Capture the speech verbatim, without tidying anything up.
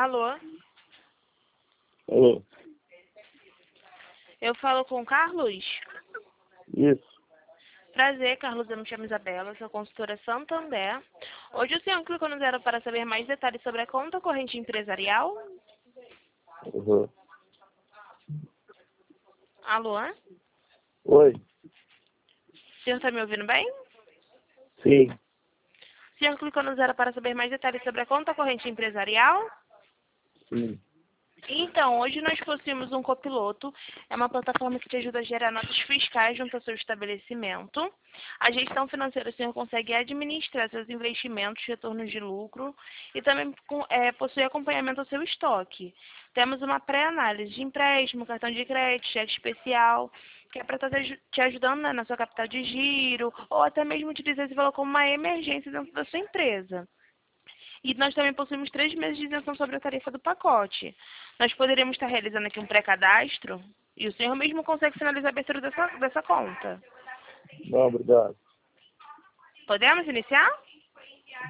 Alô? Alô? Eu falo com o Carlos? Isso. Prazer, Carlos. Eu me chamo Isabela, sou consultora Santander. Hoje o senhor clicou no zero para saber mais detalhes sobre a conta corrente empresarial? Uhum. Alô? Oi? O senhor está me ouvindo bem? Sim. O senhor clicou no zero para saber mais detalhes sobre a conta corrente empresarial? Sim. Então, hoje nós possuímos um copiloto, é uma plataforma que te ajuda a gerar notas fiscais junto ao seu estabelecimento. A gestão financeira, o senhor consegue administrar seus investimentos, retornos de lucro e também é, possui acompanhamento ao seu estoque. Temos uma pré-análise de empréstimo, cartão de crédito, cheque especial, que é para estar te ajudando, né, na sua capital de giro ou até mesmo utilizar esse valor como uma emergência dentro da sua empresa. E nós também possuímos três meses de isenção sobre a tarifa do pacote. Nós poderíamos estar realizando aqui um pré-cadastro e o senhor mesmo consegue finalizar a abertura dessa, dessa conta. Não, obrigado. Podemos iniciar?